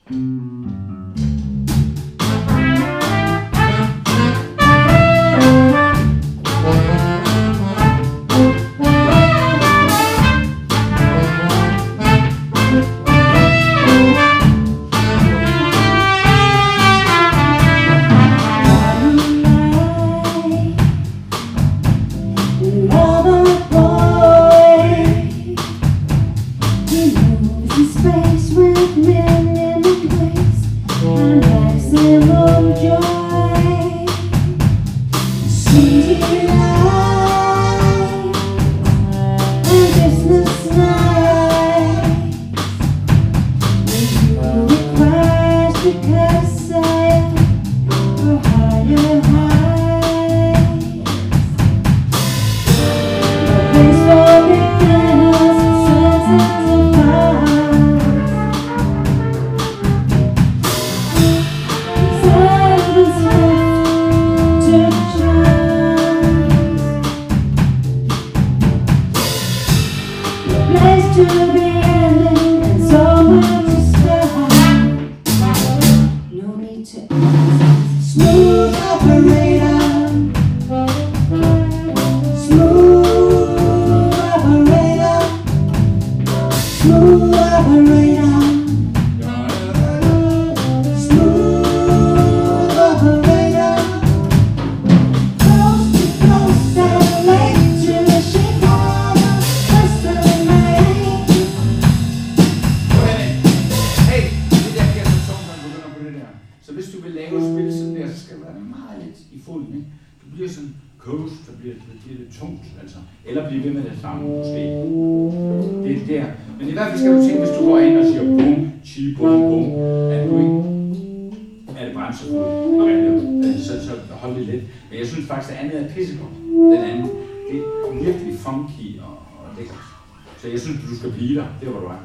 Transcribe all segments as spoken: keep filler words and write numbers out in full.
Så jeg synes, du skal blive der. Det var du er.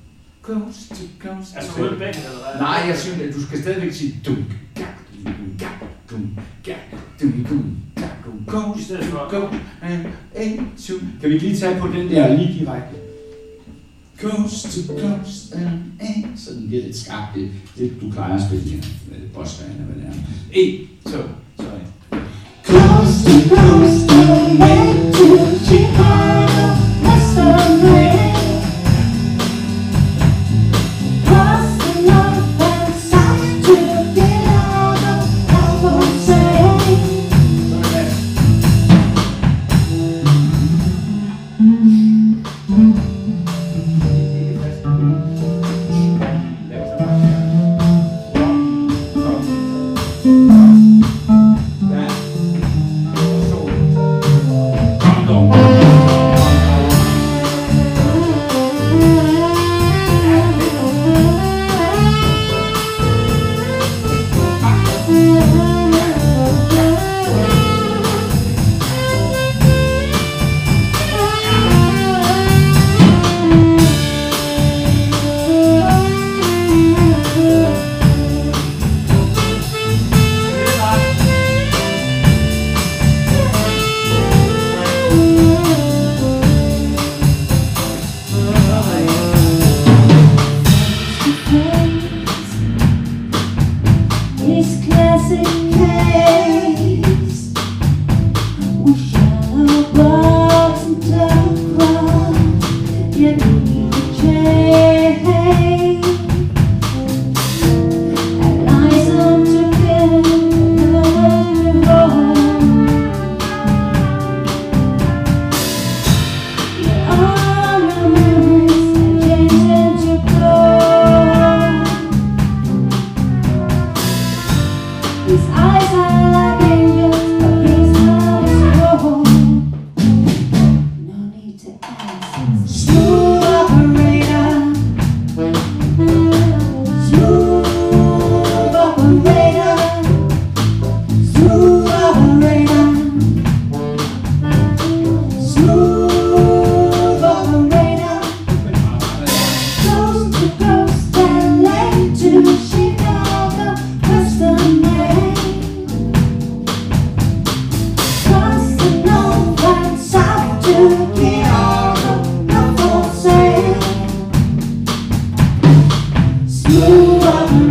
Coast to coast. Altså, hørte begge, eller hvad? Nej, jeg synes, at du skal stadigvæk sige dum, gak, dum, gak, dum, gak, dum, dum, gak, dum, coast to go, and eight, two. Kan vi lige tage på den der lige direkte? Coast to coast, and eight. Så den bliver lidt skarp. Det, det du plejer at spille her. Bossbane, eller hvad det er. Et, to, sorry. Coast to coast, and eight, to Chicago, west of rain. Come on. What